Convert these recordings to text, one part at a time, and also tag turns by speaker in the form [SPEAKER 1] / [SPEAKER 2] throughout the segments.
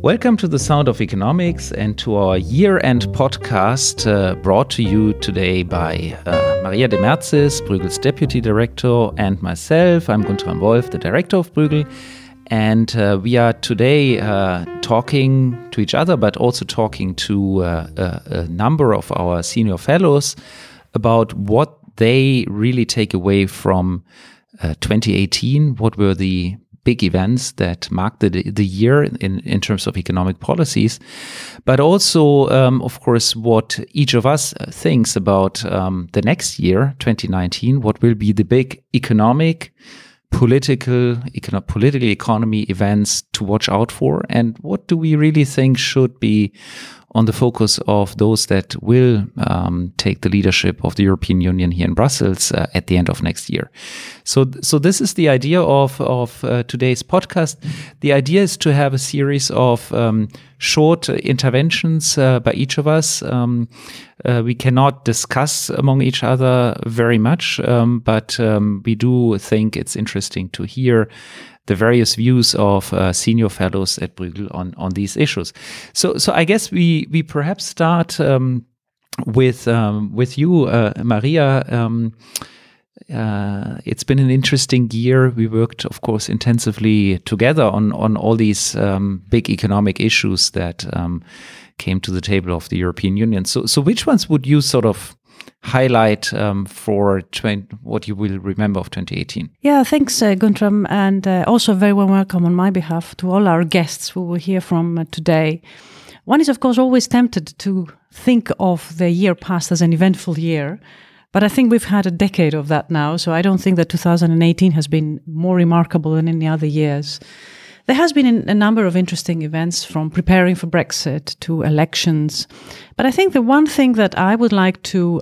[SPEAKER 1] Welcome to the Sound of Economics and to our year-end podcast brought to you today by Maria de Merzis, Bruegel's Deputy Director, and myself. I'm Guntram Wolf, the Director of Bruegel. And we are today talking to each other, but also talking to a number of our senior fellows about what they really take away from 2018. What were the big events that marked the year in terms of economic policies, but also, of course, what each of us thinks about the next year, 2019, what will be the big political economy events to watch out for, and what do we really think should be on the focus of those that will take the leadership of the European Union here in Brussels at the end of next year. So this is the idea of today's podcast. The idea is to have a series of short interventions by each of us. We cannot discuss among each other very much, but we do think it's interesting to hear the various views of senior fellows at Bruegel on these issues. So I guess we perhaps start with you, Maria. It's been an interesting year. We worked, of course, intensively together on all these big economic issues that came to the table of the European Union. So which ones would you sort of highlight for what you will remember of 2018?
[SPEAKER 2] Yeah, thanks, Guntram, and also very warm welcome on my behalf to all our guests who will hear from today. One is, of course, always tempted to think of the year past as an eventful year, but I think we've had a decade of that now, so I don't think that 2018 has been more remarkable than any other years. There has been a number of interesting events, from preparing for Brexit to elections. But I think the one thing that I would like to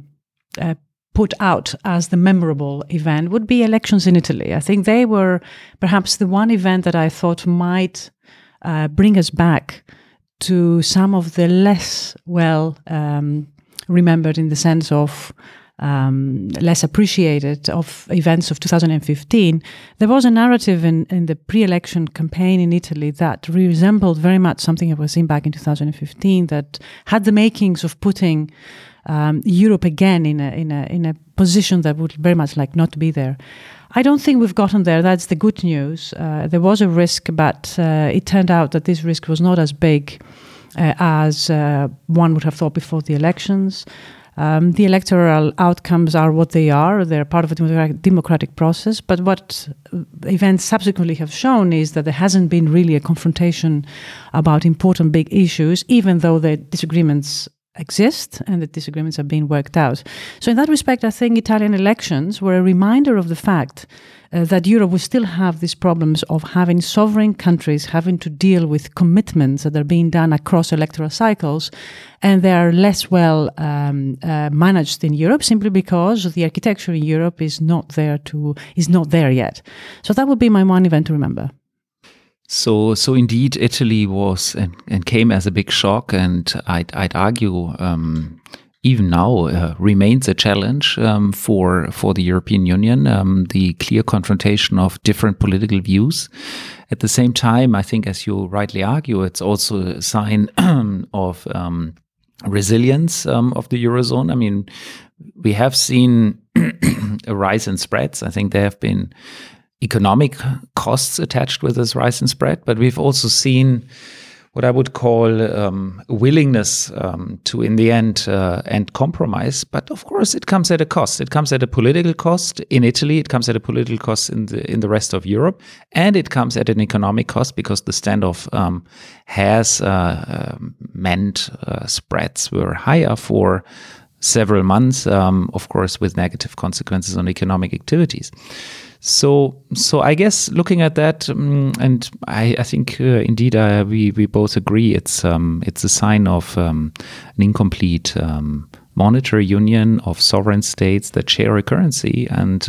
[SPEAKER 2] put out as the memorable event would be elections in Italy. I think they were perhaps the one event that I thought might bring us back to some of the less well remembered, in the sense of less appreciated, of events of 2015. There was a narrative in the pre-election campaign in Italy that resembled very much something that was seen back in 2015, that had the makings of putting Europe again in a position that would very much like not to be there. I don't think we've gotten there. That's the good news. There was a risk, but it turned out that this risk was not as big as one would have thought before the elections. The electoral outcomes are what they are. They're part of a democratic process. But what events subsequently have shown is that there hasn't been really a confrontation about important big issues, even though the disagreements exist and the disagreements are being worked out. So in that respect, I think Italian elections were a reminder of the fact that Europe will still have these problems of having sovereign countries having to deal with commitments that are being done across electoral cycles, and they are less well managed in Europe, simply because the architecture in Europe is not there yet. So that would be my one event to remember.
[SPEAKER 1] So indeed, Italy was and came as a big shock, and I'd argue even now remains a challenge for the European Union. The clear confrontation of different political views. At the same time, I think, as you rightly argue, it's also a sign of resilience of the Eurozone. I mean, we have seen a rise in spreads. I think there have been economic costs attached with this rise in spread, but we've also seen what I would call a willingness to, in the end compromise. But of course, it comes at a cost. It comes at a political cost in Italy. It comes at a political cost in the rest of Europe, and it comes at an economic cost, because the standoff has meant spreads were higher for several months, of course, with negative consequences on economic activities. So I guess looking at that, and I think indeed we both agree it's a sign of an incomplete monetary union of sovereign states that share a currency and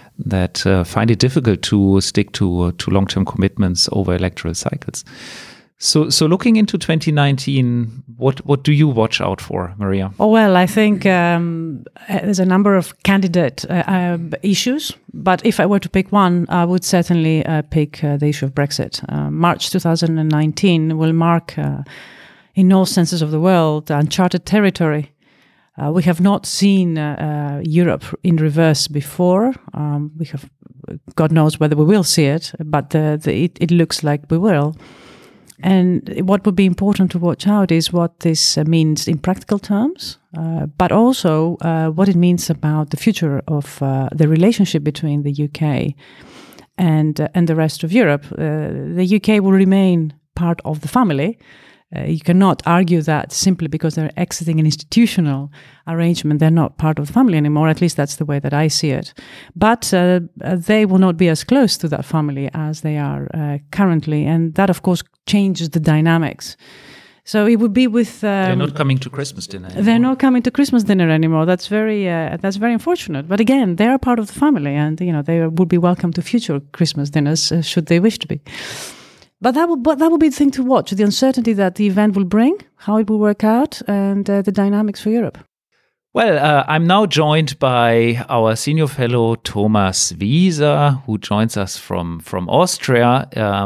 [SPEAKER 1] that find it difficult to stick to long-term commitments over electoral cycles. So looking into 2019, what do you watch out for, Maria?
[SPEAKER 2] Oh, well, I think there's a number of candidate issues, but if I were to pick one, I would certainly pick the issue of Brexit. March 2019 will mark, in all senses of the word, uncharted territory. We have not seen Europe in reverse before. We have, God knows whether we will see it, but it looks like we will. And what would be important to watch out is what this means in practical terms, but also what it means about the future of the relationship between the UK and the rest of Europe. The UK will remain part of the family. You cannot argue that simply because they're exiting an institutional arrangement, they're not part of the family anymore. At least that's the way that I see it. But they will not be as close to that family as they are currently. And that, of course, changes the dynamics. So it would be with...
[SPEAKER 1] they're not coming to Christmas dinner anymore.
[SPEAKER 2] They're not coming to Christmas dinner anymore. That's very unfortunate. But again, they are part of the family and, they would be welcome to future Christmas dinners should they wish to be. But that will be the thing to watch, the uncertainty that the event will bring, how it will work out, and the dynamics for Europe.
[SPEAKER 1] Well, I'm now joined by our senior fellow, Thomas Wieser, who joins us from Austria,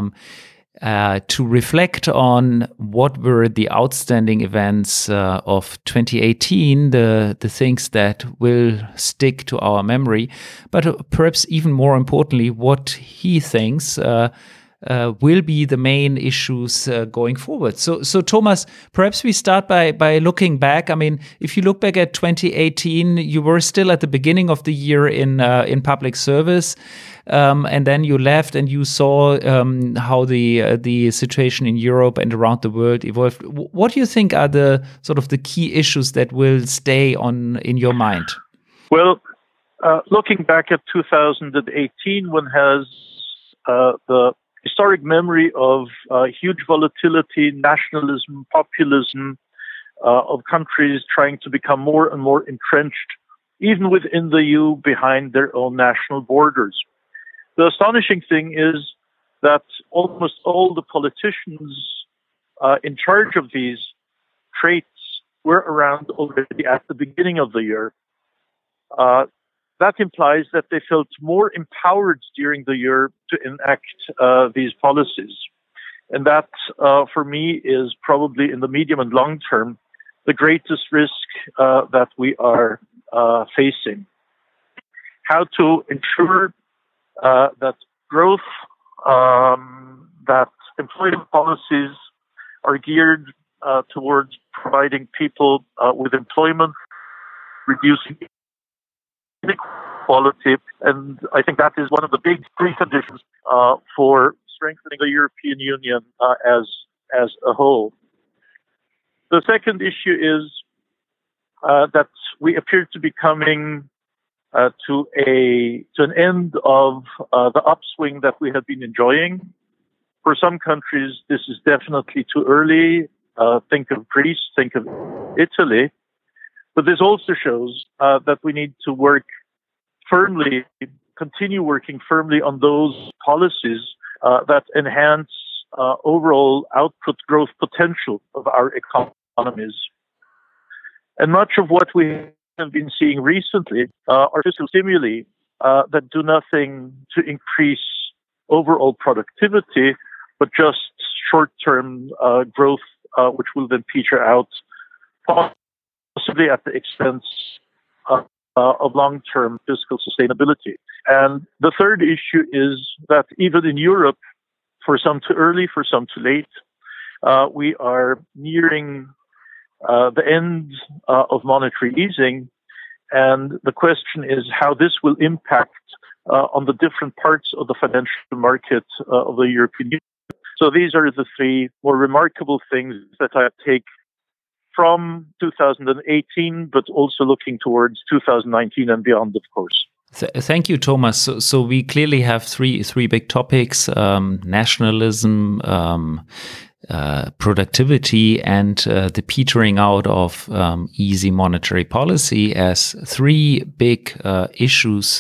[SPEAKER 1] to reflect on what were the outstanding events of 2018, the things that will stick to our memory, but perhaps even more importantly, what he thinks will be the main issues going forward. So Thomas, perhaps we start by looking back. I mean, if you look back at 2018, you were still at the beginning of the year in public service, and then you left and you saw how the situation in Europe and around the world evolved. What do you think are the sort of the key issues that will stay in your mind?
[SPEAKER 3] Well, looking back at 2018, one has the historic memory of huge volatility, nationalism, populism, of countries trying to become more and more entrenched, even within the EU, behind their own national borders. The astonishing thing is that almost all the politicians in charge of these traits were around already at the beginning of the year. That implies that they felt more empowered during the year to enact these policies. And that, for me, is probably in the medium and long term, the greatest risk that we are facing. How to ensure that growth, that employment policies are geared towards providing people with employment, reducing inequality, and I think that is one of the big preconditions for strengthening the European Union as a whole. The second issue is that we appear to be coming to an end of the upswing that we have been enjoying. For some countries, this is definitely too early. Think of Greece, think of Italy. But this also shows that we need to continue working firmly on those policies that enhance overall output growth potential of our economies. And much of what we have been seeing recently are fiscal stimuli that do nothing to increase overall productivity, but just short-term growth, which will then peter out possibly at the expense of long-term fiscal sustainability. And the third issue is that even in Europe, for some too early, for some too late, we are nearing the end of monetary easing. And the question is how this will impact on the different parts of the financial market of the European Union. So these are the three more remarkable things that I take from 2018, but also looking towards 2019 and beyond, of course.
[SPEAKER 1] Thank you, Thomas. So we clearly have three big topics: nationalism, productivity, and the petering out of easy monetary policy as three big issues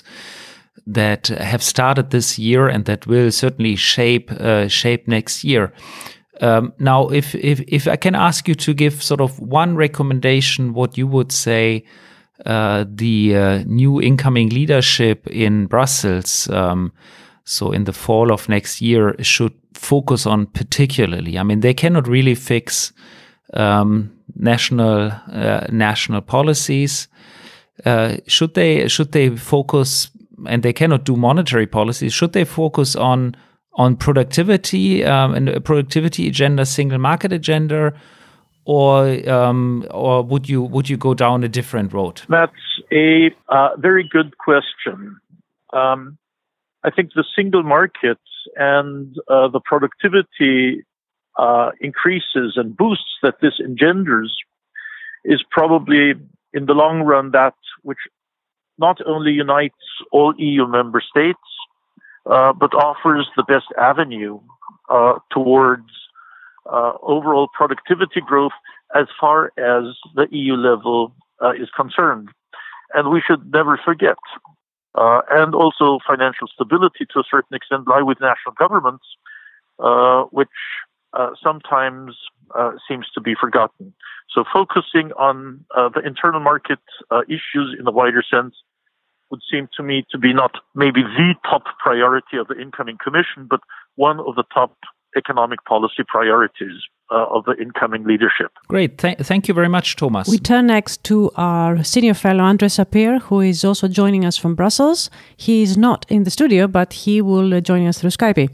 [SPEAKER 1] that have started this year and that will certainly shape next year. Now, if I can ask you to give sort of one recommendation, what you would say the new incoming leadership in Brussels, so in the fall of next year, should focus on particularly. I mean, they cannot really fix national policies. Should they focus, and they cannot do monetary policies, should they focus on productivity and a productivity agenda, single market agenda, or would you go down a different road?
[SPEAKER 3] That's a very good question. I think the single market and the productivity increases and boosts that this engenders is probably, in the long run, that which not only unites all EU member states, but offers the best avenue towards overall productivity growth as far as the EU level is concerned. And we should never forget, and also financial stability to a certain extent lie with national governments, which sometimes seems to be forgotten. So focusing on the internal market issues in the wider sense would seem to me to be not maybe the top priority of the incoming Commission, but one of the top economic policy priorities of the incoming leadership.
[SPEAKER 1] Great. Thank you very much, Thomas.
[SPEAKER 2] We turn next to our senior fellow, Andre Sapir, who is also joining us from Brussels. He is not in the studio, but he will join us through Skype.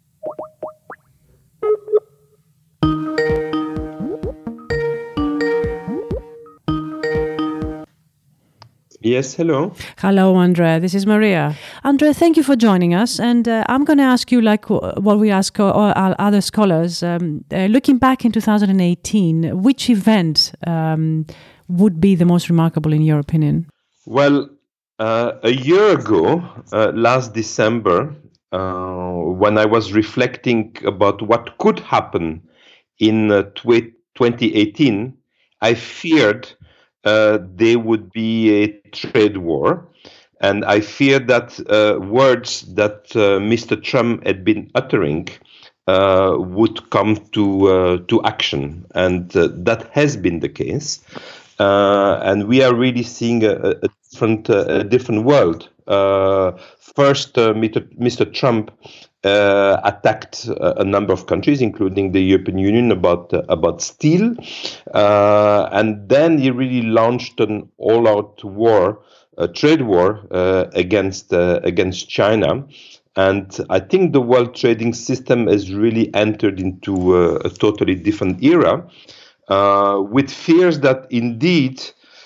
[SPEAKER 4] Yes, hello.
[SPEAKER 2] Hello, Andre. This is Maria. Andre, thank you for joining us. And I'm going to ask you, like what we ask all our other scholars, looking back in 2018, which event would be the most remarkable in your opinion?
[SPEAKER 4] Well, a year ago, last December, when I was reflecting about what could happen in 2018, I feared there would be a trade war. And I feared that words that Mr. Trump had been uttering would come to action. And that has been the case. And we are really seeing a different world. First, Mr. Trump attacked a number of countries, including the European Union, about steel, and then he really launched an all-out war, a trade war against China. And I think the world trading system has really entered into a totally different era, with fears that indeed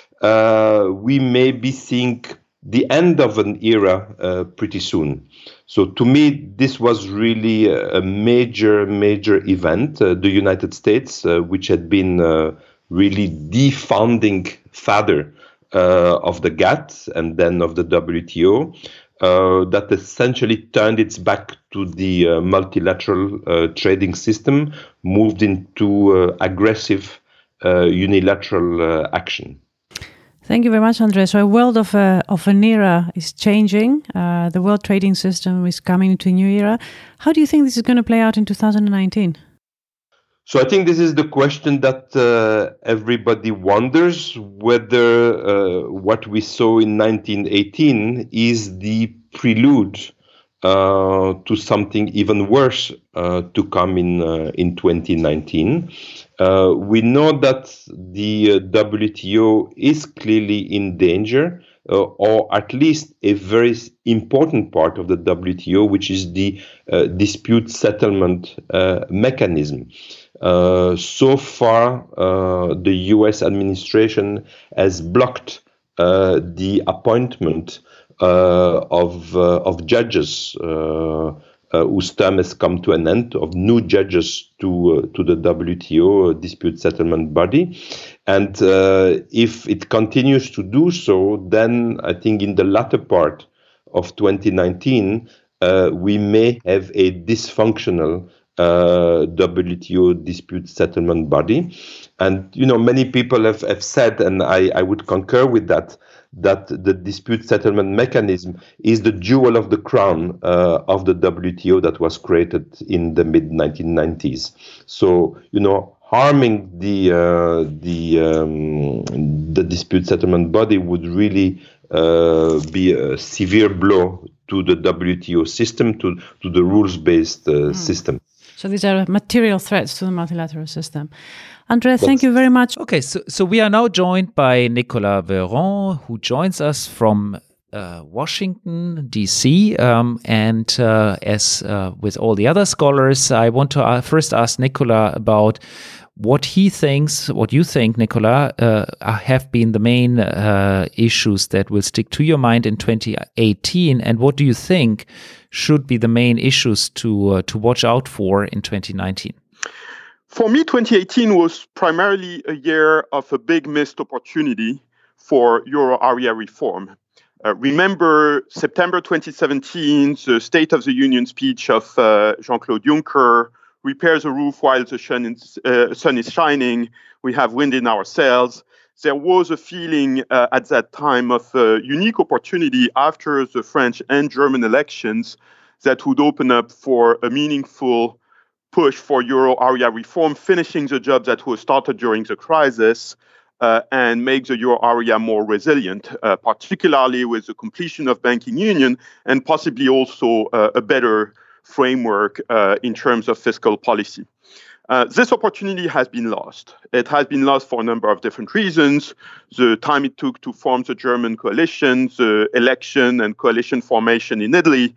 [SPEAKER 4] we may be seeing the end of an era pretty soon. So to me, this was really a major event. The United States, which had been really the founding father of the GATT and then of the WTO, that essentially turned its back to the multilateral trading system, moved into aggressive unilateral action.
[SPEAKER 2] Thank you very much, Andre. So a world of an era is changing. The world trading system is coming into a new era. How do you think this is going to play out in 2019?
[SPEAKER 4] So I think this is the question that everybody wonders, whether what we saw in 1918 is the prelude to something even worse to come in 2019. We know that the WTO is clearly in danger, or at least a very important part of the WTO, which is the dispute settlement mechanism. So far, the US administration has blocked the appointment of judges whose term has come to an end, of new judges to the WTO dispute settlement body. And if it continues to do so, then I think in the latter part of 2019, we may have a dysfunctional WTO dispute settlement body. And, you know, many people have said, and I would concur with that that the dispute settlement mechanism is the jewel of the crown of the WTO that was created in the mid-1990s. So, harming the dispute settlement body would really be a severe blow to the WTO system, to the rules-based system.
[SPEAKER 2] So these are material threats to the multilateral system. André, thank you very much.
[SPEAKER 1] Okay, so we are now joined by Nicolas Veron, who joins us from Washington, D.C. And as with all the other scholars, I want to first ask Nicolas about what you think, Nicolas, have been the main issues that will stick to your mind in 2018, and what do you think should be the main issues to watch out for in 2019?
[SPEAKER 5] For me, 2018 was primarily a year of a big missed opportunity for euro area reform. Remember September 2017, the State of the Union speech of Jean-Claude Juncker: repair the roof while the sun is shining, we have wind in our sails. There was a feeling at that time of a unique opportunity after the French and German elections that would open up for a meaningful push for euro area reform, finishing the job that was started during the crisis and make the euro area more resilient, particularly with the completion of banking union and possibly also a better framework in terms of fiscal policy. This opportunity has been lost. It has been lost for a number of different reasons: the time it took to form the German coalition, the election and coalition formation in Italy,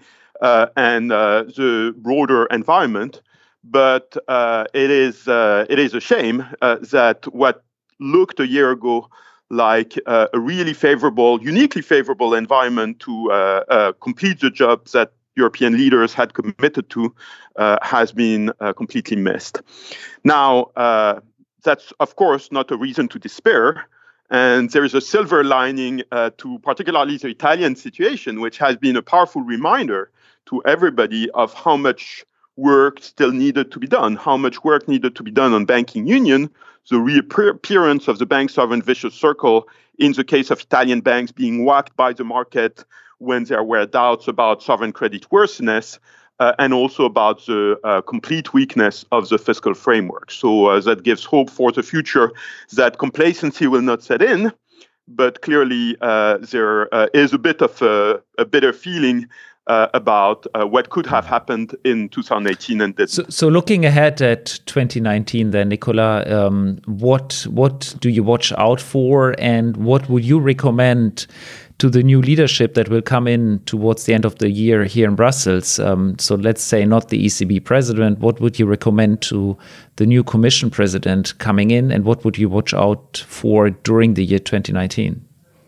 [SPEAKER 5] and the broader environment. But it is a shame that what looked a year ago like a really favorable, uniquely favorable environment to complete the job that European leaders had committed to has been completely missed. Now, that's, of course, not a reason to despair. And there is a silver lining to particularly the Italian situation, which has been a powerful reminder to everybody of how much work still needed to be done, how much work needed to be done on banking union, the reappearance of the bank sovereign vicious circle in the case of Italian banks being whacked by the market when there were doubts about sovereign credit worthiness, and also about the complete weakness of the fiscal framework. So that gives hope for the future that complacency will not set in, but clearly there is a bit of a bitter feeling about what could have happened in 2018 and didn't.
[SPEAKER 1] So looking ahead at 2019 then, Nicolas, what do you watch out for, and what would you recommend to the new leadership that will come in towards the end of the year here in Brussels? So let's say not the ECB president. What would you recommend to the new Commission president coming in, and what would you watch out for during the year 2019?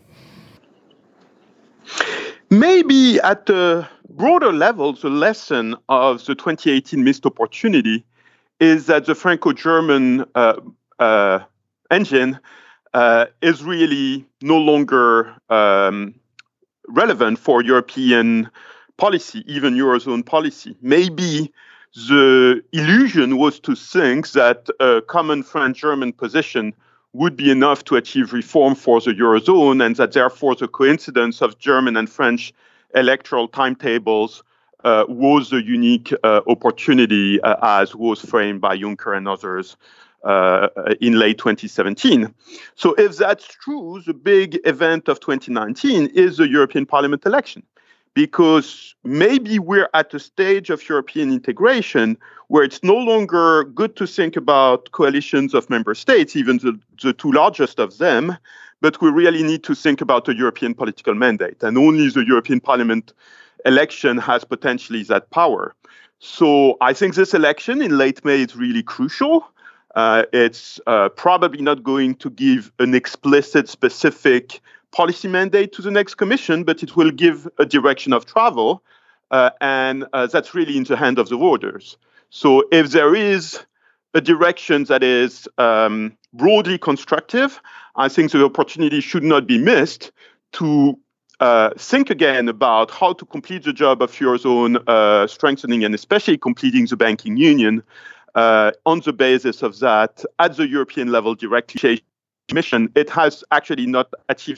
[SPEAKER 5] Maybe at a broader level, the lesson of the 2018 missed opportunity is that the Franco-German engine is really no longer relevant for European policy, even Eurozone policy. Maybe the illusion was to think that a common French-German position would be enough to achieve reform for the Eurozone, and that therefore the coincidence of German and French electoral timetables was a unique opportunity, as was framed by Juncker and others in late 2017. So if that's true, the big event of 2019 is the European Parliament election, because maybe we're at a stage of European integration where it's no longer good to think about coalitions of member states, even the two largest of them, but we really need to think about a European political mandate. And only the European Parliament election has potentially that power. So I think this election in late May is really crucial. It's probably not going to give an explicit, specific policy mandate to the next commission, but it will give a direction of travel, and that's really in the hand of the voters. So if there is a direction that is broadly constructive, I think the opportunity should not be missed to think again about how to complete the job of Eurozone strengthening, and especially completing the banking union on the basis of that at the European level directly. Commission, it has actually not achieved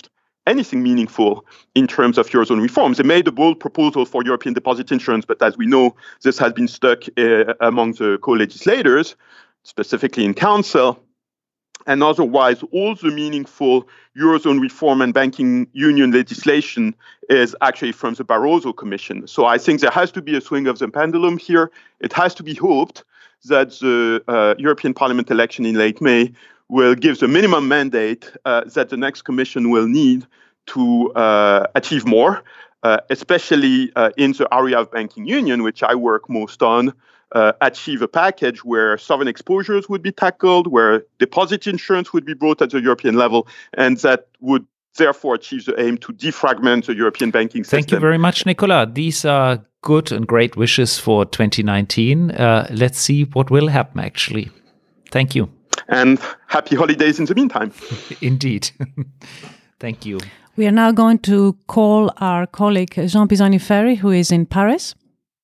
[SPEAKER 5] anything meaningful in terms of Eurozone reforms. They made a bold proposal for European deposit insurance, but as we know, this has been stuck among the co-legislators, specifically in Council. And otherwise, all the meaningful Eurozone reform and banking union legislation is actually from the Barroso Commission. So I think there has to be a swing of the pendulum here. It has to be hoped that the European Parliament election in late May will give the minimum mandate that the next Commission will need to achieve more, especially in the area of banking union, which I work most on, achieve a package where sovereign exposures would be tackled, where deposit insurance would be brought at the European level, and that would therefore achieve the aim to defragment the European banking system.
[SPEAKER 1] Thank you very much, Nicolas. These are good and great wishes for 2019. Let's see what will happen, actually. Thank you.
[SPEAKER 5] And happy holidays in the meantime.
[SPEAKER 1] Indeed. Thank you.
[SPEAKER 2] We are now going to call our colleague Jean Pisani-Ferry, who is in Paris.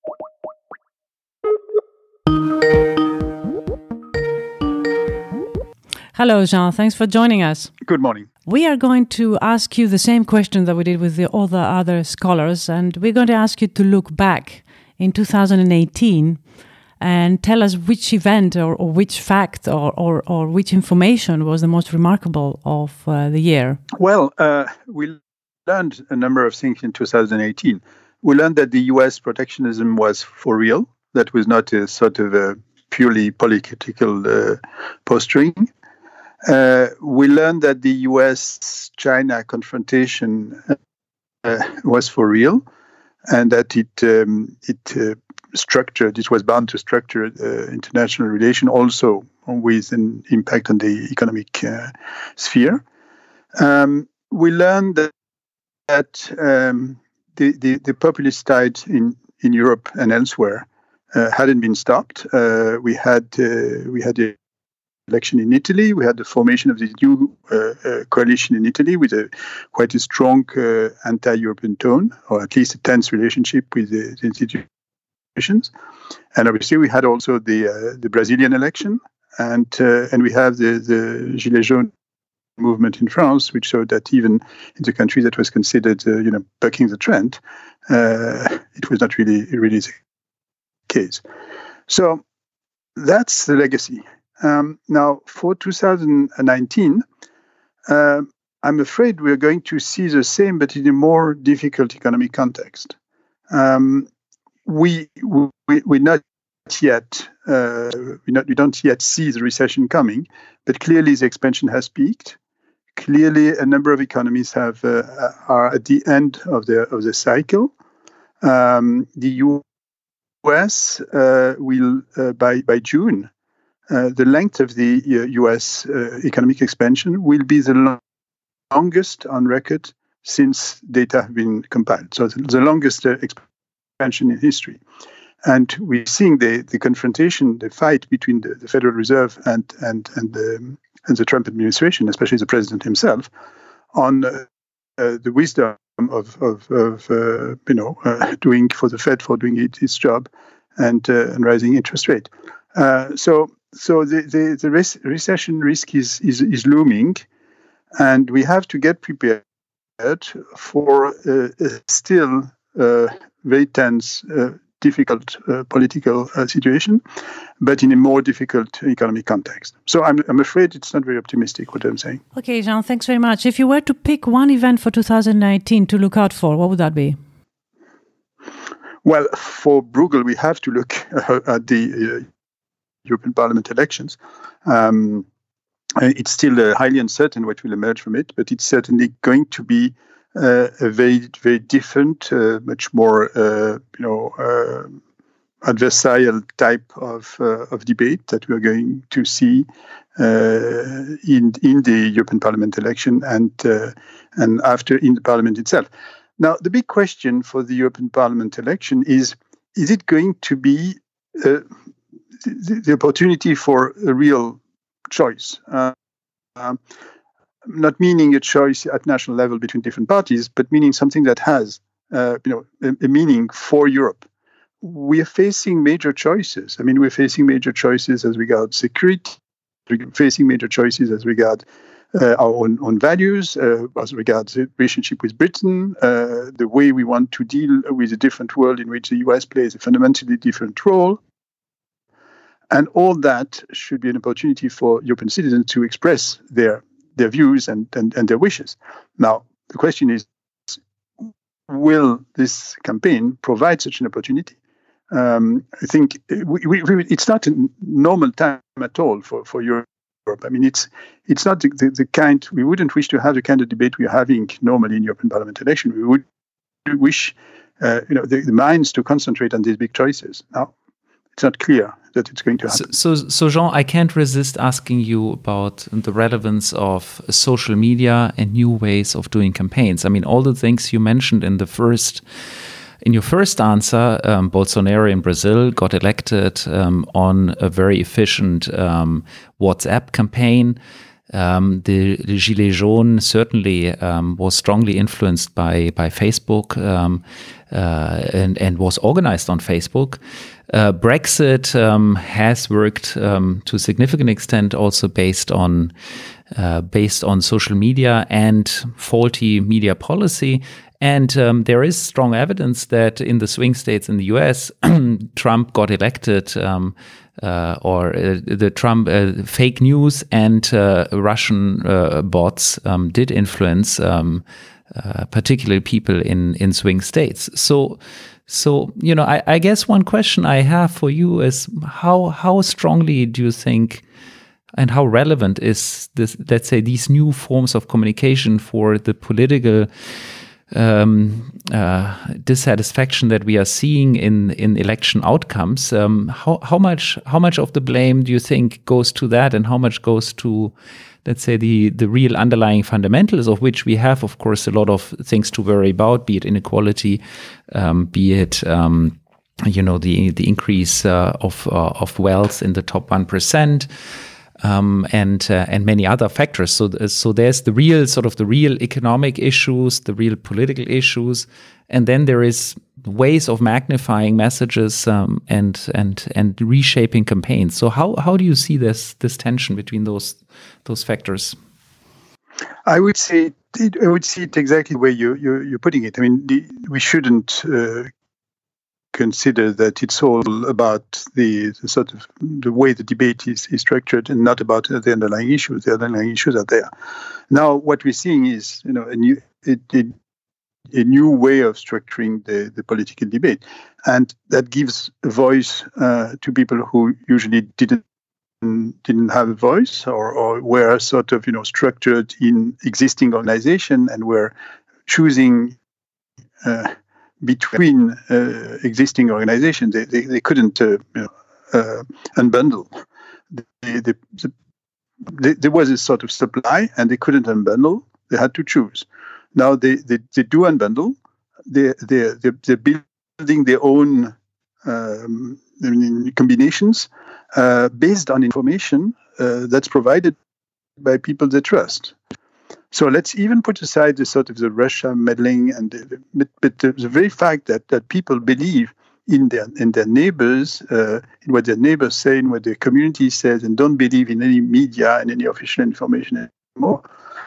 [SPEAKER 2] Hello, Jean. Thanks for joining us.
[SPEAKER 6] Good morning.
[SPEAKER 2] We are going to ask you the same question that we did with the other scholars, and we're going to ask you to look back in 2018 and tell us which event or which fact or which information was the most remarkable of the year.
[SPEAKER 6] Well, we learned a number of things in 2018. We learned that the US protectionism was for real. That was not a sort of a purely political posturing. We learned that the US-China confrontation was for real, and that it was bound to structure international relation, also with an impact on the economic sphere. We learned that the populist tide in Europe and elsewhere hadn't been stopped. We had the election in Italy. We had the formation of the new coalition in Italy with quite a strong anti-European tone, or at least a tense relationship with the institutions. And obviously, we had also the Brazilian election, and we have the Gilets jaunes movement in France, which showed that even in the country that was considered, bucking the trend, it was not really the case. So that's the legacy. Now, for 2019, I'm afraid we're going to see the same, but in a more difficult economic context. We don't yet see the recession coming, but clearly the expansion has peaked. Clearly, a number of economies are at the end of the cycle. The US will by June. The length of the U.S. Economic expansion will be the longest on record since data have been compiled. So the longest expansion in history. And we're seeing the confrontation, the fight between the Federal Reserve and the Trump administration, especially the president himself, on the wisdom of doing for the Fed for doing its job and rising interest rate. So the recession risk is looming, and we have to get prepared for a still very tense, difficult political situation, but in a more difficult economic context. So I'm afraid it's not very optimistic what I'm saying.
[SPEAKER 2] Okay, Jean, thanks very much. If you were to pick one event for 2019 to look out for, what would that be?
[SPEAKER 6] Well, for Bruegel, we have to look at the European Parliament elections. It's still highly uncertain what will emerge from it, but it's certainly going to be a very, very different, much more, adversarial type of debate that we're going to see in the European Parliament election and after in the Parliament itself. Now, the big question for the European Parliament election is it going to be the opportunity for a real choice? Not meaning a choice at national level between different parties, but meaning something that has, a meaning for Europe. We are facing major choices. We're facing major choices as regards security. We're facing major choices as regards our own values as regards the relationship with Britain, the way we want to deal with a different world in which the US plays a fundamentally different role. And all that should be an opportunity for European citizens to express their views and their wishes. Now, the question is, will this campaign provide such an opportunity? I think it's not a normal time at all for Europe. I mean, it's not the kind, we wouldn't wish to have the kind of debate we're having normally in European Parliament election. We would wish the minds to concentrate on these big choices. Now, it's not clear that it's going to happen.
[SPEAKER 1] So Jean, I can't resist asking you about the relevance of social media and new ways of doing campaigns. I mean, all the things you mentioned in your first answer, Bolsonaro in Brazil got elected on a very efficient WhatsApp campaign. The Gilets jaunes certainly was strongly influenced by Facebook and was organized on Facebook. Brexit has worked to a significant extent also based on social media and faulty media policy. And there is strong evidence that in the swing states in the US, Trump got elected the Trump fake news and Russian bots did influence particularly people in swing states. So I guess one question I have for you is how strongly do you think and how relevant is this, let's say, these new forms of communication for the political dissatisfaction that we are seeing in election outcomes? How much of the blame do you think goes to that, and how much goes to, let's say, the real underlying fundamentals, of which we have, of course, a lot of things to worry about, be it inequality, be it the increase of wealth in the top 1%. And many other factors. So there's the real economic issues, the real political issues, and then there is ways of magnifying messages and reshaping campaigns. So how do you see this tension between those factors?
[SPEAKER 6] I would see it exactly the way you're putting it. I mean, we shouldn't consider that it's all about the sort of the way the debate is structured and not about the underlying issues. The underlying issues are there. Now, what we're seeing is a new way of structuring the political debate, and that gives a voice to people who usually didn't have a voice or were sort of structured in existing organization and were choosing between existing organizations. They couldn't unbundle. There was a sort of supply, and they couldn't unbundle. They had to choose. Now they do unbundle. They're building their own combinations based on information that's provided by people they trust. So let's even put aside the sort of the Russia meddling but the very fact that people believe in their neighbors, in what their neighbors say, in what their community says, and don't believe in any media and any official information anymore.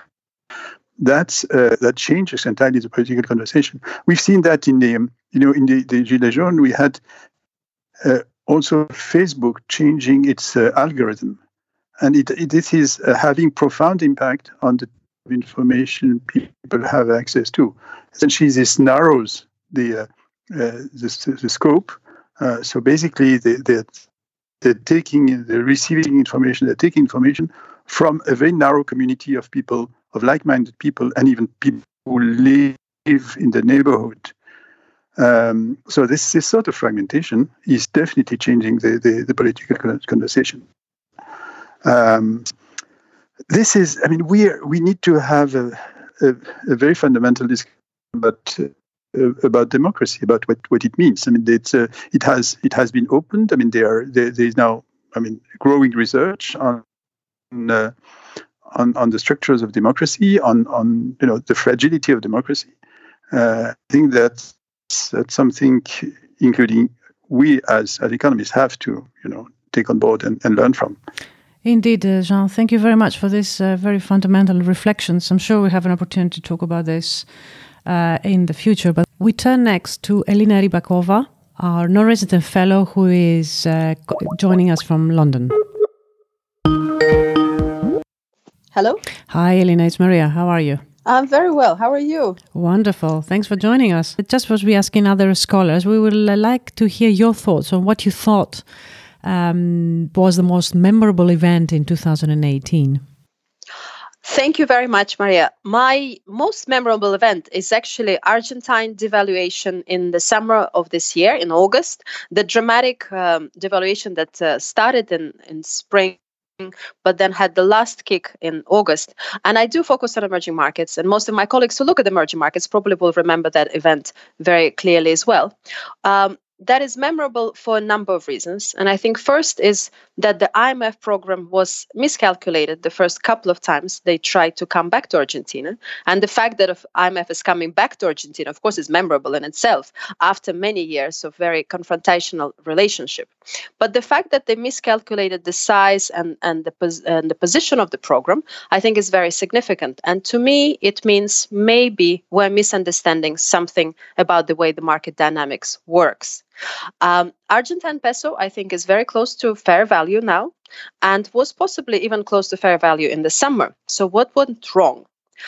[SPEAKER 6] That changes entirely the political conversation. We've seen that in the Gilets jaunes. We had also Facebook changing its algorithm, and this is having profound impact on the information people have access to. Essentially, this narrows the scope. So basically, they're receiving information. They're taking information from a very narrow community of people, of like-minded people, and even people who live in the neighborhood. So this sort of fragmentation is definitely changing the political conversation. This is, I mean, we need to have a very fundamental discussion about democracy, about what it means. I mean, it has been opened. I mean, there is now, growing research on the structures of democracy, on the fragility of democracy. I think that's something, including we as economists, have to take on board and learn from.
[SPEAKER 2] Indeed, Jean, thank you very much for this very fundamental reflections. I'm sure we have an opportunity to talk about this in the future. But we turn next to Elena Rybakova, our non-resident fellow who is joining us from London.
[SPEAKER 7] Hello.
[SPEAKER 2] Hi, Elena. It's Maria. How are you?
[SPEAKER 7] I'm very well. How are you?
[SPEAKER 2] Wonderful. Thanks for joining us. Just as we asking other scholars, we would like to hear your thoughts on what you thought was the most memorable event in 2018.
[SPEAKER 7] Thank you very much, Maria. My most memorable event is actually Argentine devaluation in the summer of this year, in August. The dramatic devaluation that started in spring, but then had the last kick in August. And I do focus on emerging markets. And most of my colleagues who look at emerging markets probably will remember that event very clearly as well. That is memorable for a number of reasons. And I think first is that the IMF program was miscalculated the first couple of times they tried to come back to Argentina. And the fact that IMF is coming back to Argentina, of course, is memorable in itself after many years of very confrontational relationship. But the fact that they miscalculated the size and the position of the program, I think is very significant. And to me, it means maybe we're misunderstanding something about the way the market dynamics works. Argentine peso, I think, is very close to fair value now and was possibly even close to fair value in the summer. So what went wrong?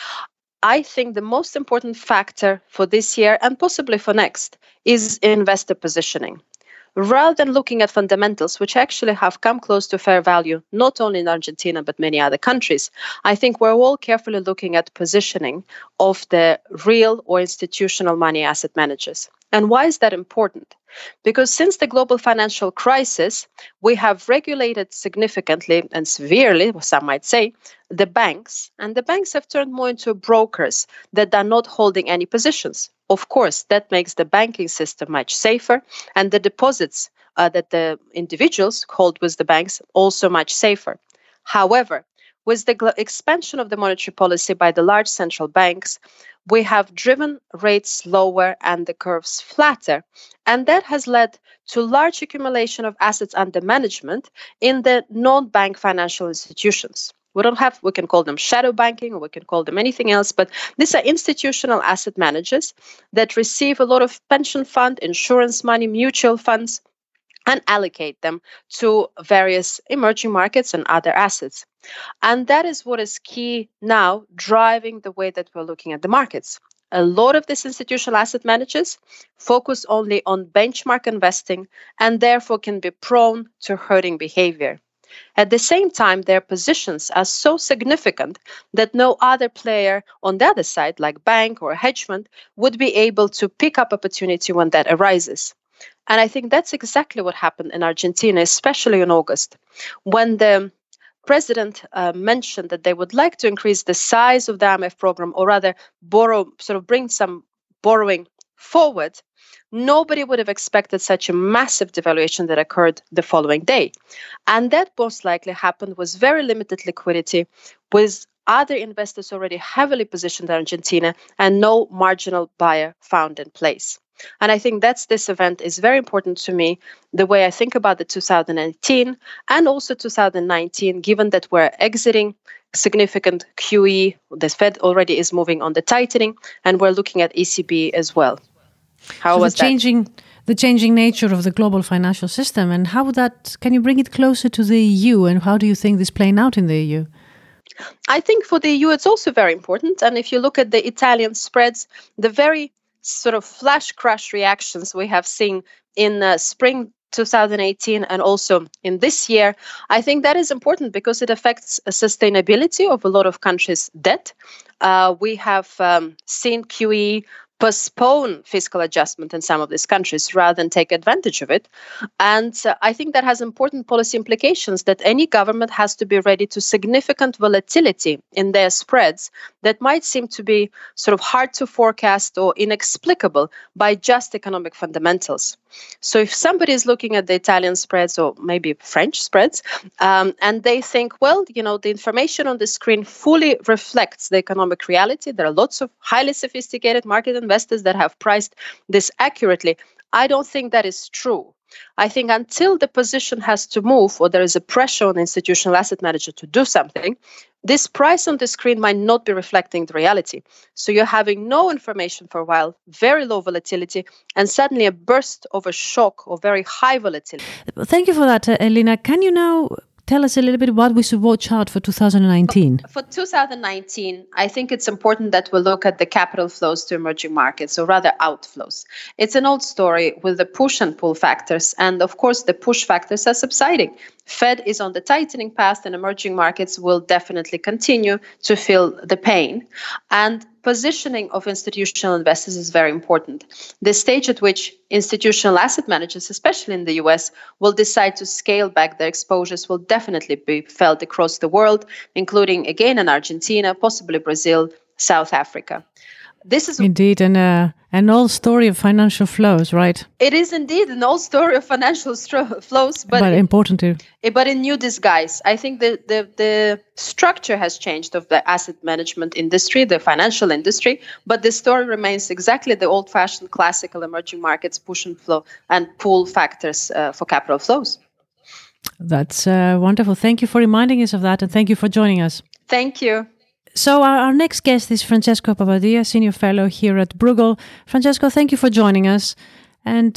[SPEAKER 7] I think the most important factor for this year and possibly for next is investor positioning. Rather than looking at fundamentals, which actually have come close to fair value, not only in Argentina, but many other countries, I think we're all carefully looking at positioning of the real or institutional money asset managers. And why is that important? Because since the global financial crisis, we have regulated significantly and severely, some might say, the banks. And the banks have turned more into brokers that are not holding any positions. Of course, that makes the banking system much safer, and the deposits that the individuals hold with the banks also much safer. However, with the expansion of the monetary policy by the large central banks, we have driven rates lower and the curves flatter. And that has led to large accumulation of assets under management in the non-bank financial institutions. We can call them shadow banking, or we can call them anything else, but these are institutional asset managers that receive a lot of pension fund, insurance money, mutual funds, and allocate them to various emerging markets and other assets. And that is what is key now, driving the way that we're looking at the markets. A lot of these institutional asset managers focus only on benchmark investing and therefore can be prone to herding behavior. At the same time, their positions are so significant that no other player on the other side, like bank or hedge fund, would be able to pick up opportunity when that arises. And I think that's exactly what happened in Argentina, especially in August, when the president mentioned that they would like to increase the size of the IMF program, or rather bring some borrowing forward. Nobody would have expected such a massive devaluation that occurred the following day. And that most likely happened with very limited liquidity, with other investors already heavily positioned in Argentina and no marginal buyer found in place. And I think this event is very important to me, the way I think about the 2018 and also 2019, given that we're exiting significant QE, the Fed already is moving on the tightening, and we're looking at ECB as well. How was that?
[SPEAKER 2] The changing nature of the global financial system, and can you bring it closer to the EU, and how do you think this playing out in the EU?
[SPEAKER 7] I think for the EU, it's also very important. And if you look at the Italian spreads, the very sort of flash crash reactions we have seen in spring 2018 and also in this year, I think that is important because it affects sustainability of a lot of countries' debt. We have seen QE postpone fiscal adjustment in some of these countries rather than take advantage of it. And I think that has important policy implications, that any government has to be ready to significant volatility in their spreads that might seem to be sort of hard to forecast or inexplicable by just economic fundamentals. So if somebody is looking at the Italian spreads or maybe French spreads, and they think, well, the information on the screen fully reflects the economic reality. There are lots of highly sophisticated market investors that have priced this accurately. I don't think that is true. I think until the position has to move or there is a pressure on the institutional asset manager to do something, this price on the screen might not be reflecting the reality. So you're having no information for a while, very low volatility, and suddenly a burst of a shock or very high volatility.
[SPEAKER 2] Thank you for that, Elina. Can you now tell us a little bit what we should watch out for 2019?
[SPEAKER 7] For 2019, I think it's important that we look at the capital flows to emerging markets, or rather outflows. It's an old story with the push and pull factors. And of course, the push factors are subsiding. Fed is on the tightening path and emerging markets will definitely continue to feel the pain. And positioning of institutional investors is very important. The stage at which institutional asset managers, especially in the US, will decide to scale back their exposures will definitely be felt across the world, including again in Argentina, possibly Brazil, South Africa. This is
[SPEAKER 2] indeed an old story of financial flows, right?
[SPEAKER 7] It is indeed an old story of financial flows, but
[SPEAKER 2] important too.
[SPEAKER 7] But in new disguise. I think the structure has changed of the asset management industry, the financial industry, but the story remains exactly the old-fashioned classical emerging markets push and flow and pull factors for capital flows.
[SPEAKER 2] That's wonderful. Thank you for reminding us of that, and thank you for joining us.
[SPEAKER 7] Thank you.
[SPEAKER 2] So our next guest is Francesco Papadia, Senior Fellow here at Bruegel. Francesco, thank you for joining us. And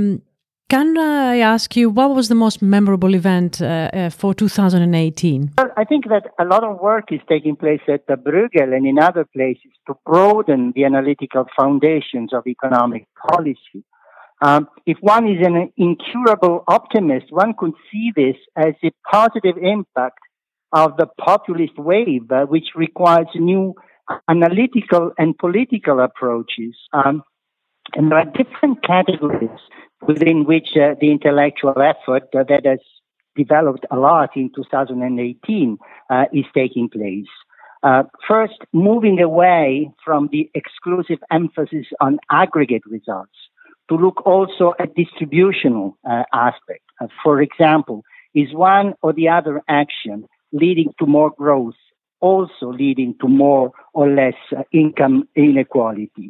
[SPEAKER 2] can I ask you, what was the most memorable event for 2018?
[SPEAKER 8] Well, I think that a lot of work is taking place at Bruegel and in other places to broaden the analytical foundations of economic policy. If one is an incurable optimist, one could see this as a positive impact of the populist wave, which requires new analytical and political approaches. And there are different categories within which the intellectual effort that has developed a lot in 2018 is taking place. First, moving away from the exclusive emphasis on aggregate results to look also at distributional aspect. For example, is one or the other action leading to more growth, also leading to more or less income inequality.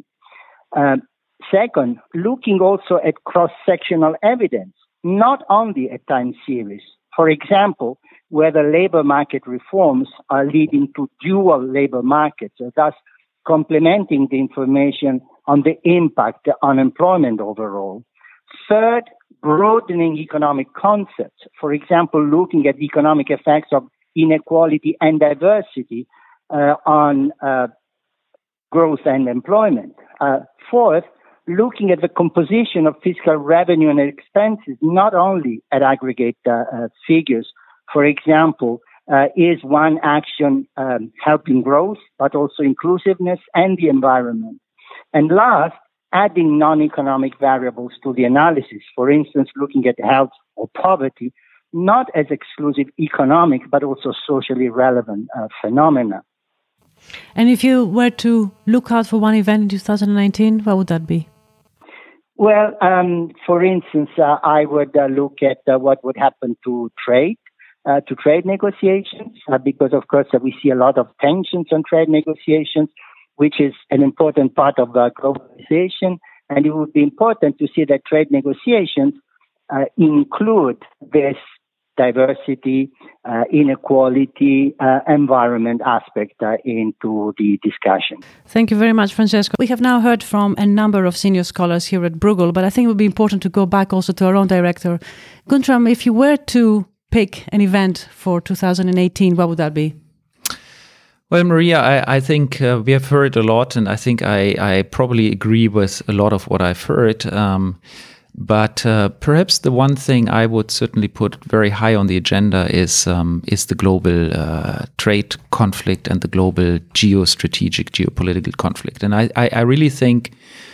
[SPEAKER 8] Second, looking also at cross-sectional evidence, not only at time series. For example, whether labor market reforms are leading to dual labor markets, thus complementing the information on the impact on employment overall. Third, broadening economic concepts. For example, looking at the economic effects of inequality and diversity on growth and employment. Fourth, looking at the composition of fiscal revenue and expenses, not only at aggregate figures. For example, is one action helping growth, but also inclusiveness and the environment? And last, adding non-economic variables to the analysis. For instance, looking at health or poverty, not as exclusive economic, but also socially relevant phenomena.
[SPEAKER 2] And if you were to look out for one event in 2019, what would that be?
[SPEAKER 8] Well, for instance, I would look at what would happen to trade negotiations, because, of course, we see a lot of tensions on trade negotiations, which is an important part of globalization. And it would be important to see that trade negotiations include this diversity, inequality, environment aspect into the discussion.
[SPEAKER 2] Thank you very much, Francesco. We have now heard from a number of senior scholars here at Bruegel, but I think it would be important to go back also to our own director. Guntram, if you were to pick an event for 2018, what would that be?
[SPEAKER 1] Well, Maria, I think we have heard a lot, and I think I probably agree with a lot of what I've heard. But perhaps the one thing I would certainly put very high on the agenda is the global trade conflict and the global geopolitical conflict. And I really think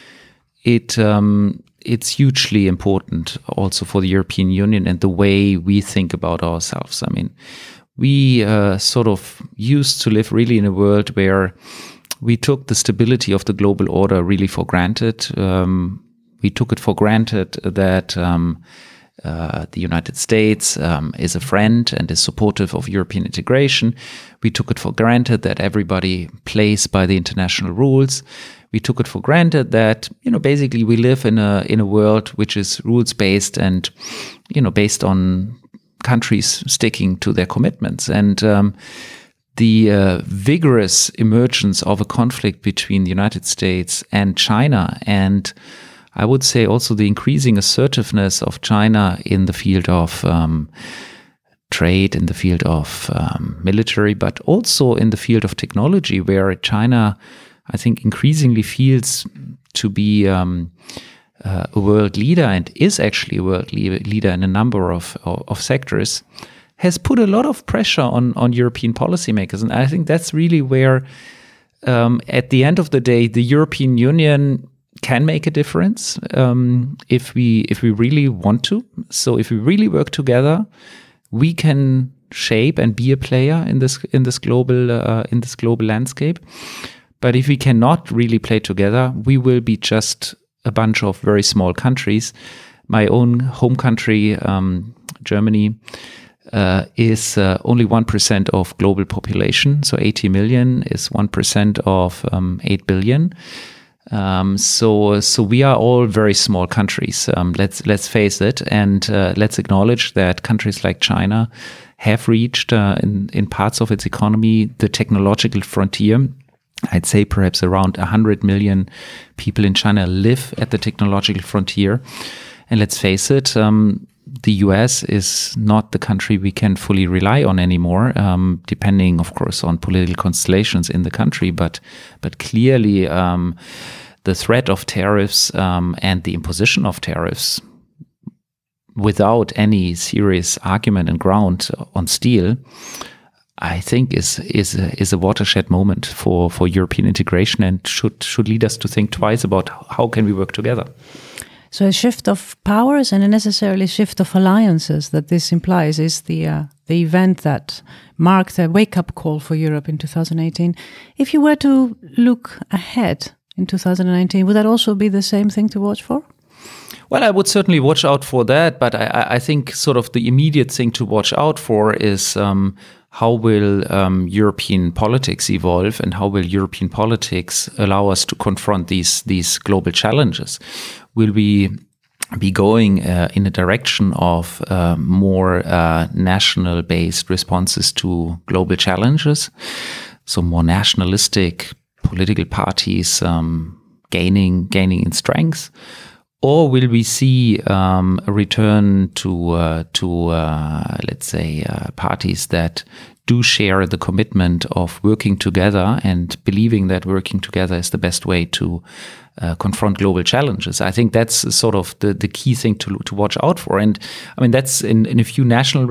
[SPEAKER 1] it's hugely important also for the European Union and the way we think about ourselves. I mean, we sort of used to live really in a world where we took the stability of the global order really for granted. We took it for granted that the United States is a friend and is supportive of European integration. We took it for granted that everybody plays by the international rules. we took it for granted that, basically we live in a world which is rules based and, based on countries sticking to their commitments. And the vigorous emergence of a conflict between the United States and China, and I would say also the increasing assertiveness of China in the field of trade, in the field of military, but also in the field of technology, where China, I think, increasingly feels to be a world leader and is actually a world leader in a number of sectors, has put a lot of pressure on European policymakers. And I think that's really where, at the end of the day, the European Union can make a difference if we really want to. So if we really work together, we can shape and be a player in this global landscape. But if we cannot really play together, we will be just a bunch of very small countries. My own home country, Germany, is only 1% of global population. So 80 million is 1% of 8 billion. So we are all very small countries. Let's face it, and let's acknowledge that countries like China have reached in parts of its economy the technological frontier. I'd say perhaps around 100 million people in China live at the technological frontier. And let's face it, the US is not the country we can fully rely on anymore, depending, of course, on political constellations in the country. But clearly, the threat of tariffs and the imposition of tariffs without any serious argument and ground on steel, I think is a watershed moment for European integration, and should lead us to think twice about how can we work together.
[SPEAKER 2] So a shift of powers and a necessarily shift of alliances that this implies is the event that marked a wake-up call for Europe in 2018. If you were to look ahead in 2019, would that also be the same thing to watch for?
[SPEAKER 1] Well, I would certainly watch out for that, but I think sort of the immediate thing to watch out for is how will European politics evolve, and how will European politics allow us to confront these global challenges? Will we be going in a direction of more national-based responses to global challenges? So more nationalistic political parties gaining in strength? Or will we see a return to let's say, parties that do share the commitment of working together and believing that working together is the best way to confront global challenges? I think that's sort of the key thing to watch out for. And I mean, that's in a few national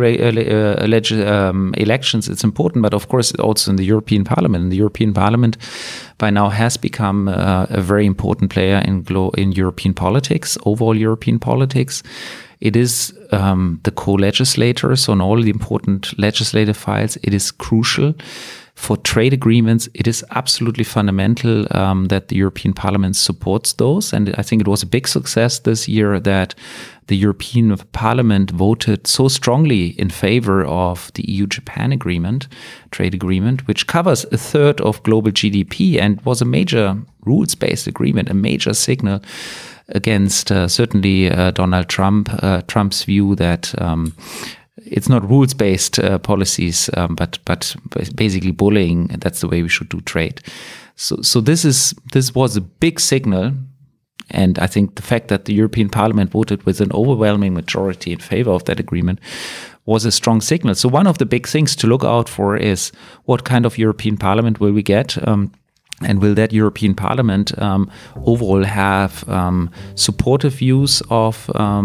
[SPEAKER 1] elections, it's important, but of course also in the European Parliament. And the European Parliament by now has become a very important player in European politics, overall European politics. It is the co-legislator, so on all the important legislative files, it is crucial. For trade agreements, it is absolutely fundamental that the European Parliament supports those. And I think it was a big success this year that the European Parliament voted so strongly in favor of the EU-Japan agreement, trade agreement, which covers a third of global GDP and was a major rules-based agreement, a major signal against certainly Donald Trump's view that it's not rules-based policies, but basically bullying. That's the way we should do trade. So this was a big signal, and I think the fact that the European Parliament voted with an overwhelming majority in favor of that agreement was a strong signal. So one of the big things to look out for is what kind of European Parliament will we get. And will that European Parliament overall have supportive views of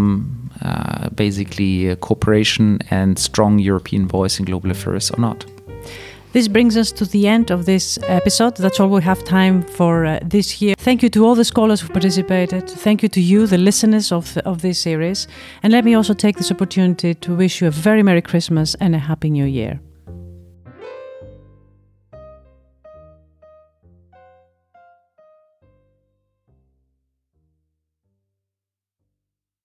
[SPEAKER 1] basically cooperation and strong European voice in global affairs or not?
[SPEAKER 2] This brings us to the end of this episode. That's all we have time for this year. Thank you to all the scholars who participated. Thank you to you, the listeners of this series. And let me also take this opportunity to wish you a very Merry Christmas and a Happy New Year.